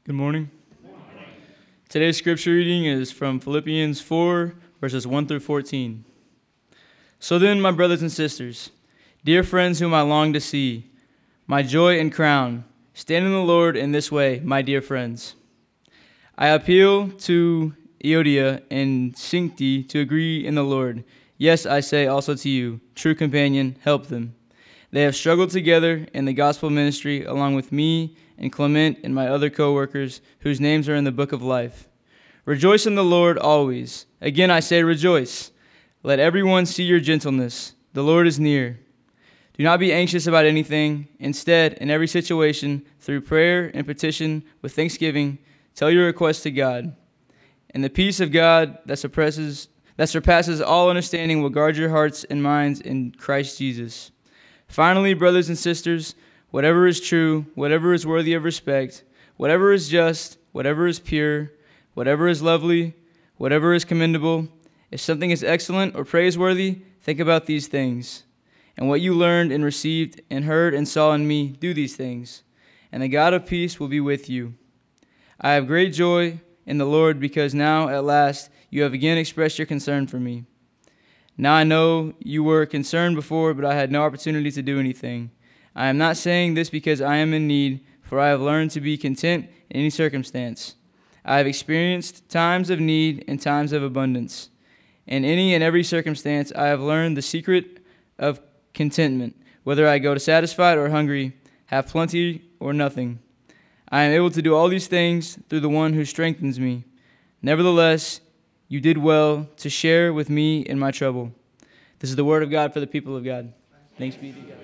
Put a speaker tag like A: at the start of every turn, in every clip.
A: Good morning. Today's scripture reading is from Philippians 4, verses 1 through 14. So then, my brothers and sisters, dear friends whom I long to see, my joy and crown, stand in the Lord in this way, my dear friends. I appeal to Euodia and Syntyche to agree in the Lord. Yes, I say also to you, true companion, help them. They have struggled together in the gospel ministry along with me and Clement and my other co-workers whose names are in the book of life. Rejoice in the Lord always. Again I say rejoice. Let everyone see your gentleness. The Lord is near. Do not be anxious about anything. Instead, in every situation, through prayer and petition with thanksgiving, tell your requests to God. And the peace of God that surpasses all understanding will guard your hearts and minds in Christ Jesus. Finally, brothers and sisters, whatever is true, whatever is worthy of respect, whatever is just, whatever is pure, whatever is lovely, whatever is commendable, if something is excellent or praiseworthy, think about these things. And what you learned and received and heard and saw in me, do these things. And the God of peace will be with you. I have great joy in the Lord because now, at last, you have again expressed your concern for me. Now I know you were concerned before, but I had no opportunity to do anything. I am not saying this because I am in need, for I have learned to be content in any circumstance. I have experienced times of need and times of abundance. In any and every circumstance, I have learned the secret of contentment, whether I go to satisfied or hungry, have plenty or nothing. I am able to do all these things through the one who strengthens me. Nevertheless, you did well to share with me in my trouble. This is the word of God for the people of God. Thanks be to God.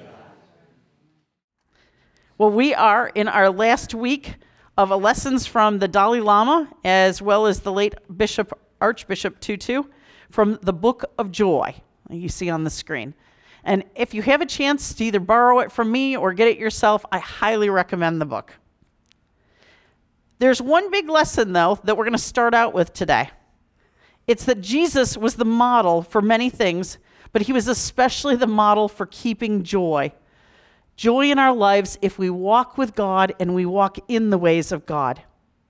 B: Well, we are in our last week of lessons from the Dalai Lama, as well as the late Archbishop Tutu, from the Book of Joy, you see on the screen. And if you have a chance to either borrow it from me or get it yourself, I highly recommend the book. There's one big lesson, though, that we're going to start out with today. It's that Jesus was the model for many things, but he was especially the model for keeping joy. Joy in our lives if we walk with God and we walk in the ways of God.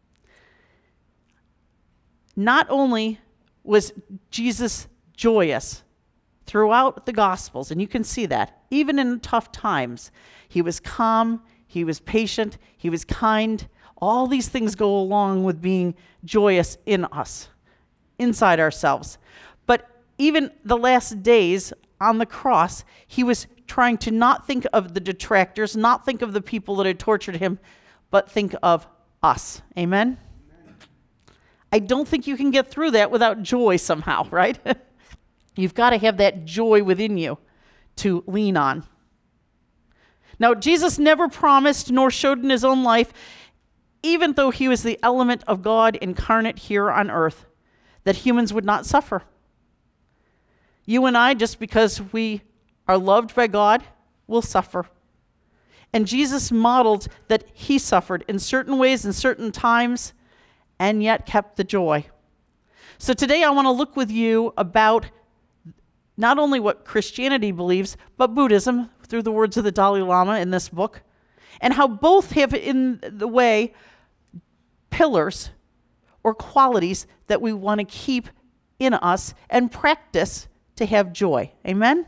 B: Not only was Jesus joyous throughout the Gospels, and you can see that, even in tough times, he was calm, he was patient, he was kind. All these things go along with being joyous in us, inside ourselves. But even the last days on the cross, he was trying to not think of the detractors, not think of the people that had tortured him, but think of us. Amen? I don't think you can get through that without joy somehow, right? You've got to have that joy within you to lean on. Now, Jesus never promised nor showed in his own life, even though he was the element of God incarnate here on earth, that humans would not suffer. You and I, just because we are loved by God, will suffer. And Jesus modeled that he suffered in certain ways, in certain times, and yet kept the joy. So today I want to look with you about not only what Christianity believes, but Buddhism, through the words of the Dalai Lama in this book, and how both have in the way pillars or qualities that we want to keep in us and practice to have joy. Amen?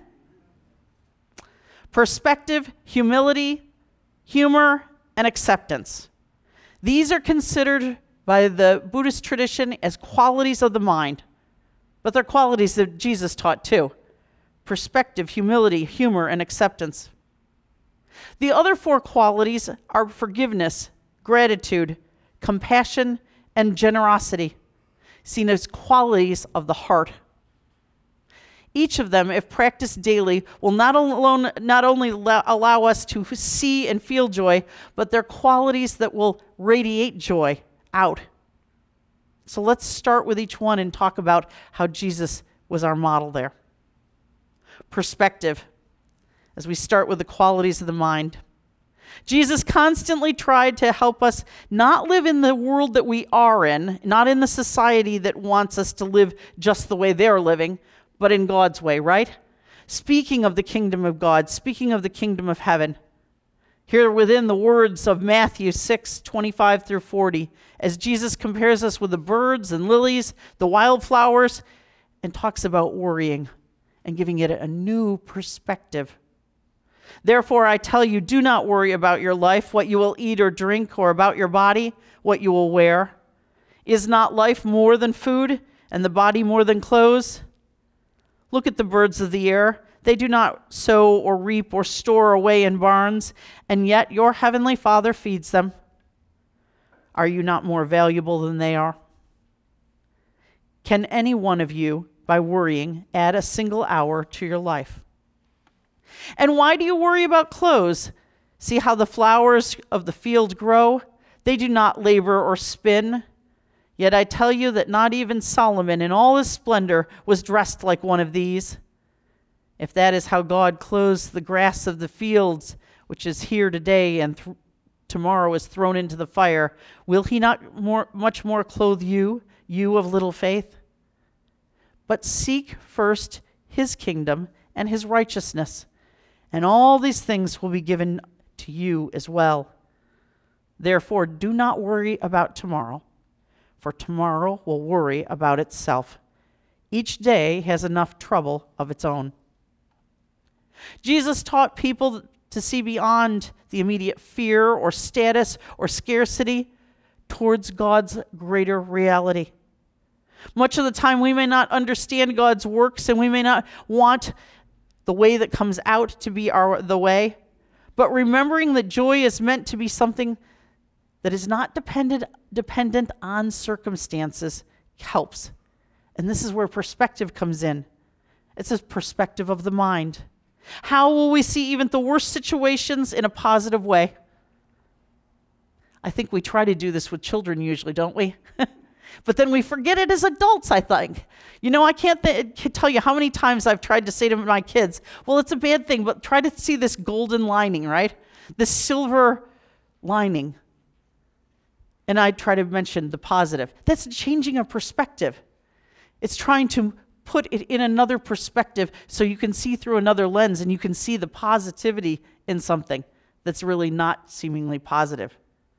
B: Perspective, humility, humor, and acceptance. These are considered by the Buddhist tradition as qualities of the mind, but they're qualities that Jesus taught too. Perspective, humility, humor, and acceptance. The other four qualities are forgiveness, gratitude, compassion, and generosity, seen as qualities of the heart. Each of them, if practiced daily, will not only allow us to see and feel joy, but they're qualities that will radiate joy out. So let's start with each one and talk about how Jesus was our model there. Perspective, as we start with the qualities of the mind. Jesus constantly tried to help us not live in the world that we are in, not in the society that wants us to live just the way they're living, but in God's way, right? Speaking of the kingdom of God, speaking of the kingdom of heaven. Here within the words of Matthew 6:25 through 40, as Jesus compares us with the birds and lilies, the wildflowers, and talks about worrying and giving it a new perspective. Therefore, I tell you, do not worry about your life, what you will eat or drink, or about your body, what you will wear. Is not life more than food, and the body more than clothes? Look at the birds of the air. They do not sow or reap or store away in barns, and yet your heavenly Father feeds them. Are you not more valuable than they are? Can any one of you, by worrying, add a single hour to your life? And why do you worry about clothes? See how the flowers of the field grow? They do not labor or spin. Yet I tell you that not even Solomon in all his splendor was dressed like one of these. If that is how God clothes the grass of the fields, which is here today and tomorrow is thrown into the fire, will he not much more clothe you, you of little faith? But seek first his kingdom and his righteousness, and all these things will be given to you as well. Therefore, do not worry about tomorrow, for tomorrow will worry about itself. Each day has enough trouble of its own. Jesus taught people to see beyond the immediate fear or status or scarcity towards God's greater reality. Much of the time we may not understand God's works, and we may not want the way that comes out to be the way, but remembering that joy is meant to be something that is not dependent on circumstances helps. And this is where perspective comes in. It's a perspective of the mind. How will we see even the worst situations in a positive way? I think we try to do this with children usually, don't we? But then we forget it as adults, I think. You know, I can't tell you how many times I've tried to say to my kids, well, it's a bad thing, but try to see this golden lining, right? This silver lining. And I try to mention the positive. That's changing a perspective. It's trying to put it in another perspective so you can see through another lens and you can see the positivity in something that's really not seemingly positive.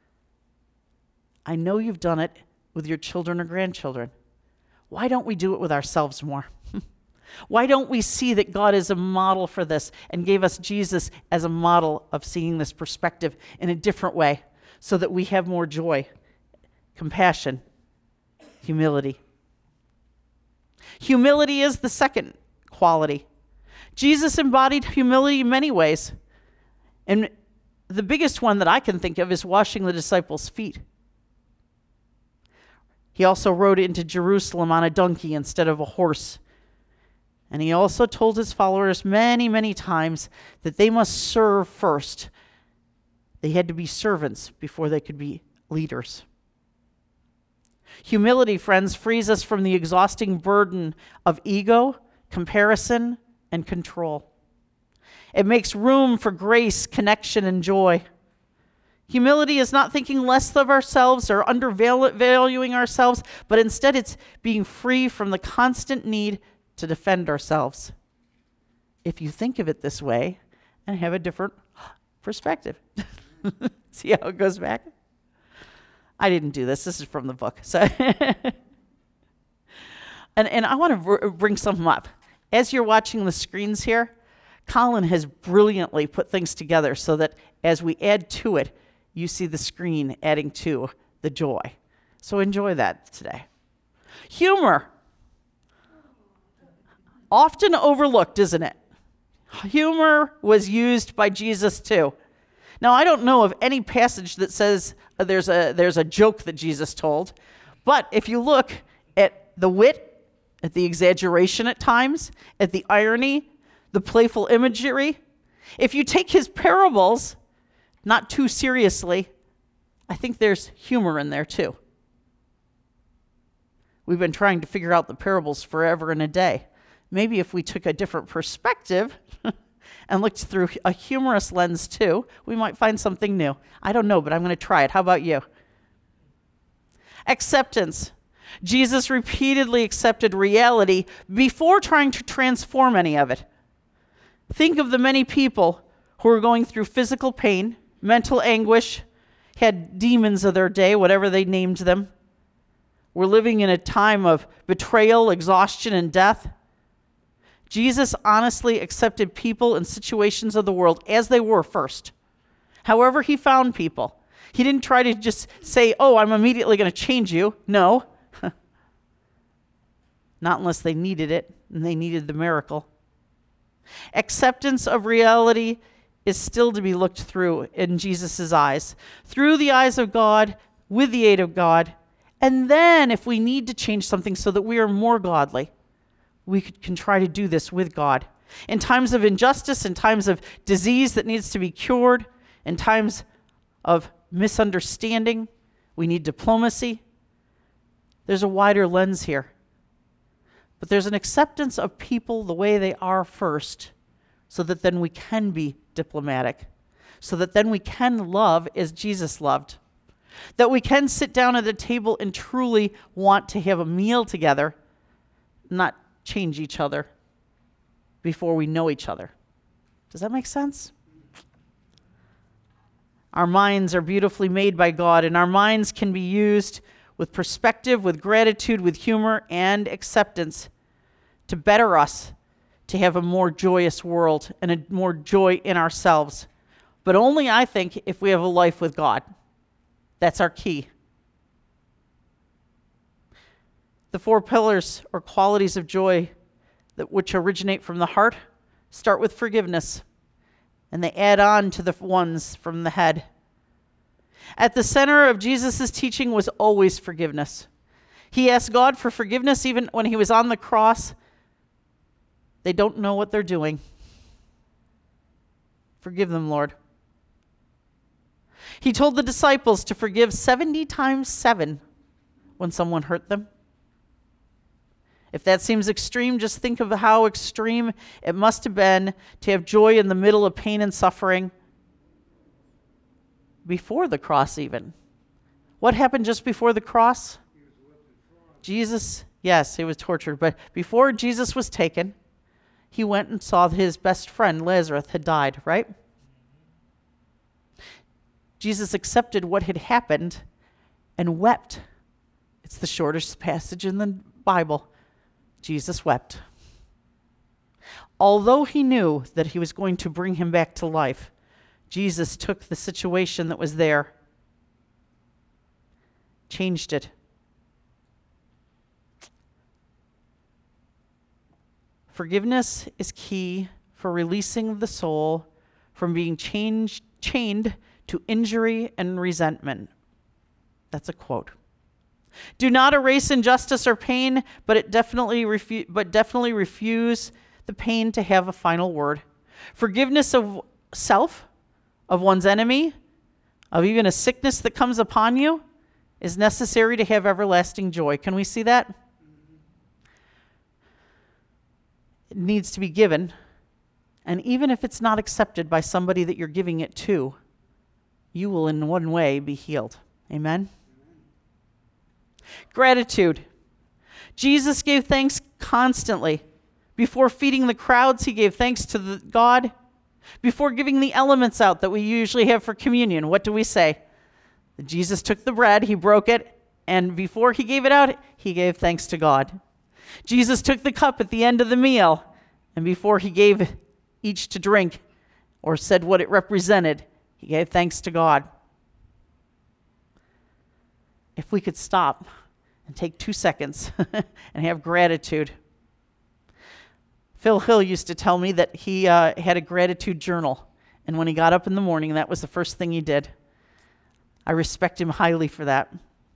B: I know you've done it with your children or grandchildren. Why don't we do it with ourselves more? Why don't we see that God is a model for this and gave us Jesus as a model of seeing this perspective in a different way so that we have more joy, compassion, humility. Humility is the second quality. Jesus embodied humility in many ways. And the biggest one that I can think of is washing the disciples' feet. He also rode into Jerusalem on a donkey instead of a horse. And he also told his followers many, many times that they must serve first. They had to be servants before they could be leaders. Humility, friends, frees us from the exhausting burden of ego, comparison, and control. It makes room for grace, connection, and joy. Humility is not thinking less of ourselves or undervaluing ourselves, but instead it's being free from the constant need to defend ourselves. If you think of it this way and have a different perspective. See how it goes back? I didn't do this. This is from the book. So, and I want to bring something up. As you're watching the screens here, Colin has brilliantly put things together so that as we add to it, you see the screen adding to the joy. So enjoy that today. Humor. Often overlooked, isn't it? Humor was used by Jesus too. Now, I don't know of any passage that says there's a joke that Jesus told, but if you look at the wit, at the exaggeration at times, at the irony, the playful imagery, if you take his parables not too seriously, I think there's humor in there too. We've been trying to figure out the parables forever and a day. Maybe if we took a different perspective and looked through a humorous lens too, we might find something new. I don't know, but I'm going to try it. How about you? Acceptance. Jesus repeatedly accepted reality before trying to transform any of it. Think of the many people who are going through physical pain, mental anguish, had demons of their day, whatever they named them. We're living in a time of betrayal, exhaustion, and death. Jesus honestly accepted people and situations of the world as they were first. However he found people. He didn't try to just say, oh, I'm immediately going to change you. No. Not unless they needed it and they needed the miracle. Acceptance of reality is still to be looked through in Jesus' eyes. Through the eyes of God, with the aid of God. And then if we need to change something so that we are more godly, we can try to do this with God. In times of injustice, in times of disease that needs to be cured, in times of misunderstanding, we need diplomacy. There's a wider lens here. But there's an acceptance of people the way they are first, so that then we can be diplomatic, so that then we can love as Jesus loved, that we can sit down at a table and truly want to have a meal together, not change each other before we know each other. Does that make sense? Our minds are beautifully made by God, and our minds can be used with perspective, with gratitude, with humor, and acceptance to better us, to have a more joyous world and a more joy in ourselves. But only, I think, if we have a life with God. That's our key. The 4 pillars or qualities of joy which originate from the heart start with forgiveness, and they add on to the ones from the head. At the center of Jesus' teaching was always forgiveness. He asked God for forgiveness even when he was on the cross. They don't know what they're doing. Forgive them, Lord. He told the disciples to forgive 70 times 7 when someone hurt them. If that seems extreme, just think of how extreme it must have been to have joy in the middle of pain and suffering before the cross even. What happened just before the cross? Jesus, yes, he was tortured, but before Jesus was taken, he went and saw that his best friend, Lazarus, had died, right? Jesus accepted what had happened and wept. It's the shortest passage in the Bible. Jesus wept. Although he knew that he was going to bring him back to life, Jesus took the situation that was there, changed it. Forgiveness is key for releasing the soul from being chained to injury and resentment. That's a quote. Do not erase injustice or pain, but definitely refuse the pain to have a final word. Forgiveness of self, of one's enemy, of even a sickness that comes upon you, is necessary to have everlasting joy. Can we see that? It needs to be given. And even if it's not accepted by somebody that you're giving it to, you will in one way be healed. Amen? Gratitude. Jesus gave thanks constantly. Before feeding the crowds, he gave thanks to God. Before giving the elements out that we usually have for communion, what do we say? Jesus took the bread, he broke it, and before he gave it out, he gave thanks to God. Jesus took the cup at the end of the meal, and before he gave each to drink or said what it represented, he gave thanks to God. If we could stop and take 2 seconds and have gratitude. Phil Hill used to tell me that he had a gratitude journal, and when he got up in the morning, that was the first thing he did. I respect him highly for that.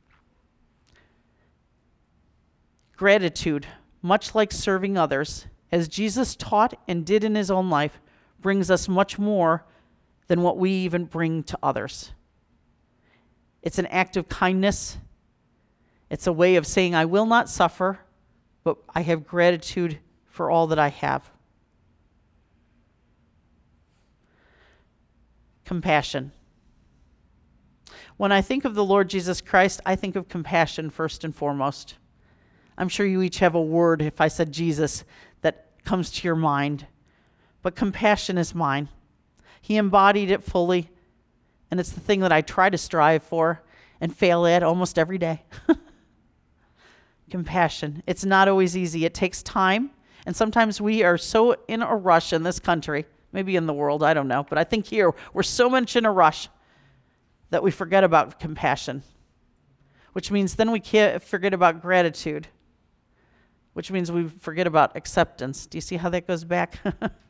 B: Gratitude, much like serving others, as Jesus taught and did in his own life, brings us much more than what we even bring to others. It's an act of kindness. It's a way of saying, I will not suffer, but I have gratitude for all that I have. Compassion. When I think of the Lord Jesus Christ, I think of compassion first and foremost. I'm sure you each have a word, if I said Jesus, that comes to your mind. But compassion is mine. He embodied it fully. And it's the thing that I try to strive for and fail at almost every day. Compassion. It's not always easy. It takes time. And sometimes we are so in a rush in this country, maybe in the world, I don't know. But I think here we're so much in a rush that we forget about compassion, which means then we can't forget about gratitude, which means we forget about acceptance. Do you see how that goes back?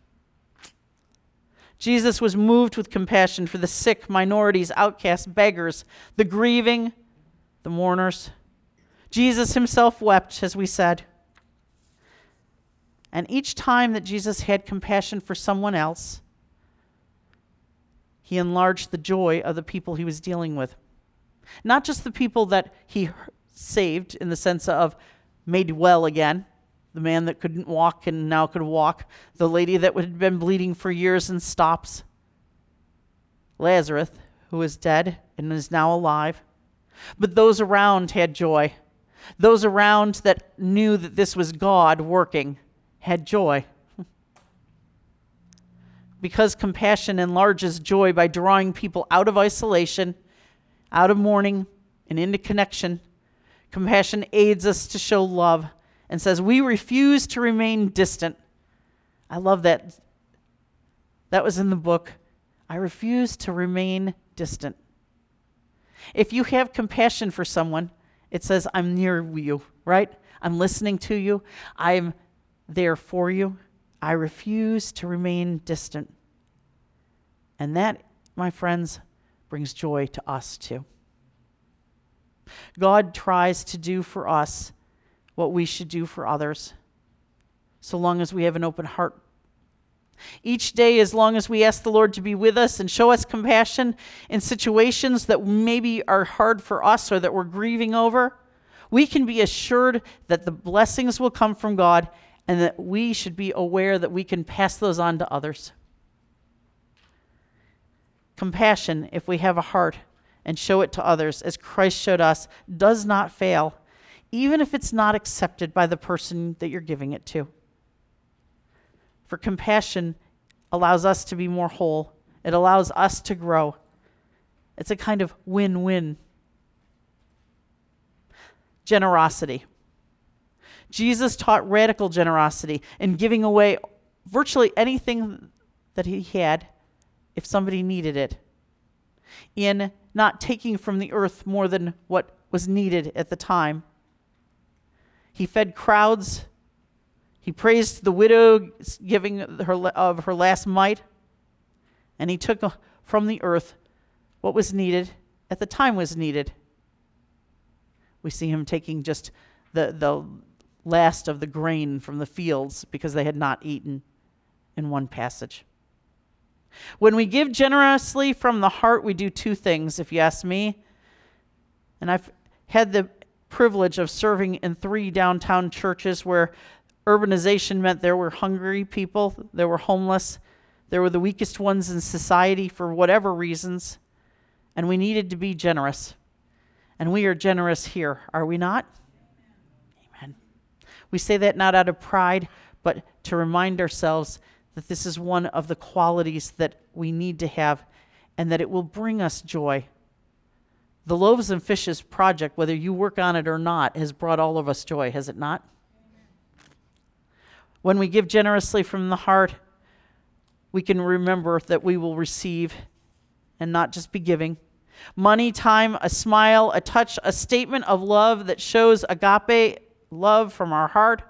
B: Jesus was moved with compassion for the sick, minorities, outcasts, beggars, the grieving, the mourners. Jesus himself wept, as we said. And each time that Jesus had compassion for someone else, he enlarged the joy of the people he was dealing with. Not just the people that he saved in the sense of made well again, the man that couldn't walk and now could walk, the lady that had been bleeding for years and stops, Lazarus, who was dead and is now alive. But those around had joy. Those around that knew that this was God working had joy. Because compassion enlarges joy by drawing people out of isolation, out of mourning, and into connection. Compassion aids us to show love and says, we refuse to remain distant. I love that. That was in the book. I refuse to remain distant. If you have compassion for someone, it says, I'm near you, right? I'm listening to you. I'm there for you. I refuse to remain distant. And that, my friends, brings joy to us too. God tries to do for us what we should do for others, so long as we have an open heart. Each day, as long as we ask the Lord to be with us and show us compassion in situations that maybe are hard for us or that we're grieving over, we can be assured that the blessings will come from God and that we should be aware that we can pass those on to others. Compassion, if we have a heart and show it to others, as Christ showed us, does not fail, even if it's not accepted by the person that you're giving it to. For compassion allows us to be more whole. It allows us to grow. It's a kind of win-win. Generosity. Jesus taught radical generosity in giving away virtually anything that he had if somebody needed it, in not taking from the earth more than what was needed at the time. He fed crowds. He praised the widow giving of her last mite, and he took from the earth what was needed at the time was needed. We see him taking just the last of the grain from the fields because they had not eaten in one passage. When we give generously from the heart, we do two things, if you ask me. And I've had the privilege of serving in 3 downtown churches where urbanization meant there were hungry people, there were homeless, there were the weakest ones in society for whatever reasons, and we needed to be generous. And we are generous here, are we not? Amen. We say that not out of pride, but to remind ourselves that this is one of the qualities that we need to have and that it will bring us joy. The Loaves and Fishes project, whether you work on it or not, has brought all of us joy, has it not? When we give generously from the heart, we can remember that we will receive and not just be giving. Money, time, a smile, a touch, a statement of love that shows agape love from our heart.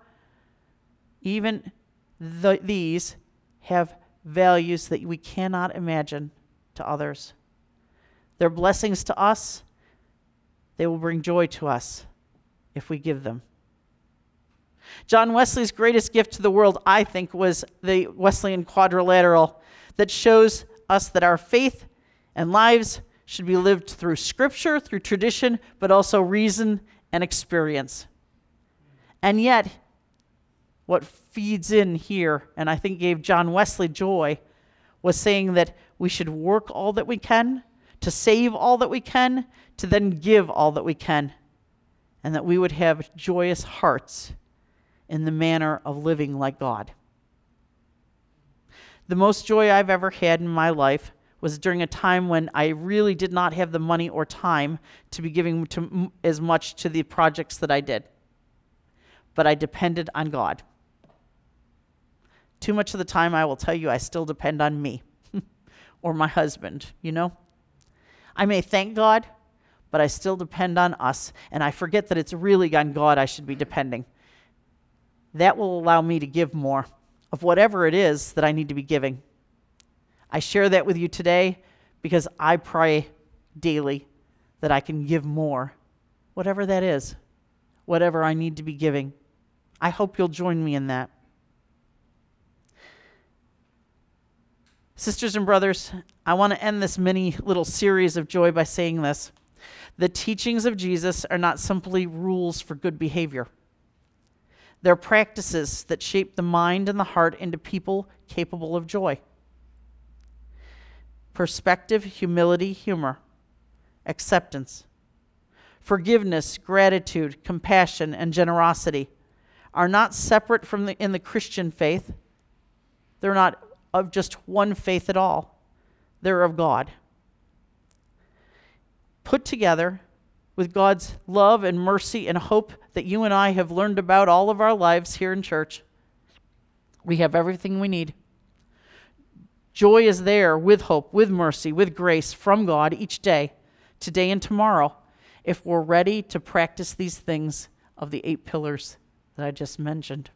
B: Even these have values that we cannot imagine to others. They're blessings to us. They will bring joy to us if we give them. John Wesley's greatest gift to the world, I think, was the Wesleyan Quadrilateral that shows us that our faith and lives should be lived through Scripture, through tradition, but also reason and experience. And yet, what feeds in here, and I think gave John Wesley joy, was saying that we should work all that we can, to save all that we can, to then give all that we can, and that we would have joyous hearts in the manner of living like God. The most joy I've ever had in my life was during a time when I really did not have the money or time to be giving as much to the projects that I did. But I depended on God. Too much of the time, I will tell you, I still depend on me or my husband, you know? I may thank God, but I still depend on us, and I forget that it's really on God I should be depending. That will allow me to give more of whatever it is that I need to be giving. I share that with you today because I pray daily that I can give more, whatever that is, whatever I need to be giving. I hope you'll join me in that. Sisters and brothers, I want to end this mini little series of joy by saying this. The teachings of Jesus are not simply rules for good behavior. They're practices that shape the mind and the heart into people capable of joy. Perspective, humility, humor, acceptance, forgiveness, gratitude, compassion, and generosity are not separate from in the Christian faith. They're not of just one faith at all. They're of God. Put together with God's love and mercy and hope that you and I have learned about all of our lives here in church, we have everything we need. Joy is there with hope, with mercy, with grace from God each day, today and tomorrow, if we're ready to practice these things of the 8 pillars that I just mentioned.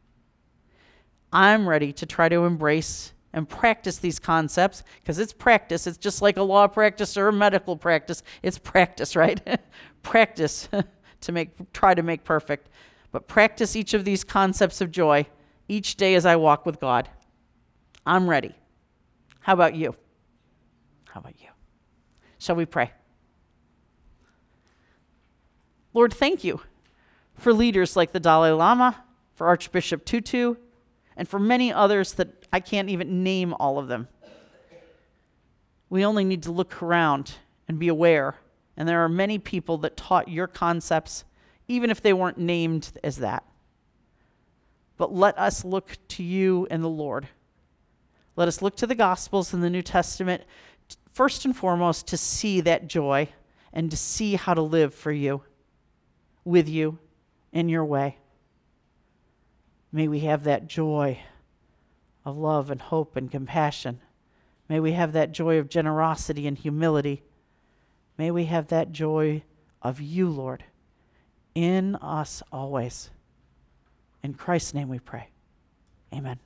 B: I'm ready to try to embrace and practice these concepts because it's practice. It's just like a law practice or a medical practice. It's practice, right? Practice to try to make perfect. But practice each of these concepts of joy each day as I walk with God. I'm ready. How about you? How about you? Shall we pray? Lord, thank you for leaders like the Dalai Lama, for Archbishop Tutu, and for many others that I can't even name all of them. We only need to look around and be aware. And there are many people that taught your concepts, even if they weren't named as that. But let us look to you and the Lord. Let us look to the Gospels and the New Testament, first and foremost, to see that joy and to see how to live for you, with you, in your way. May we have that joy of love and hope and compassion. May we have that joy of generosity and humility. May we have that joy of you, Lord, in us always. In Christ's name we pray. Amen.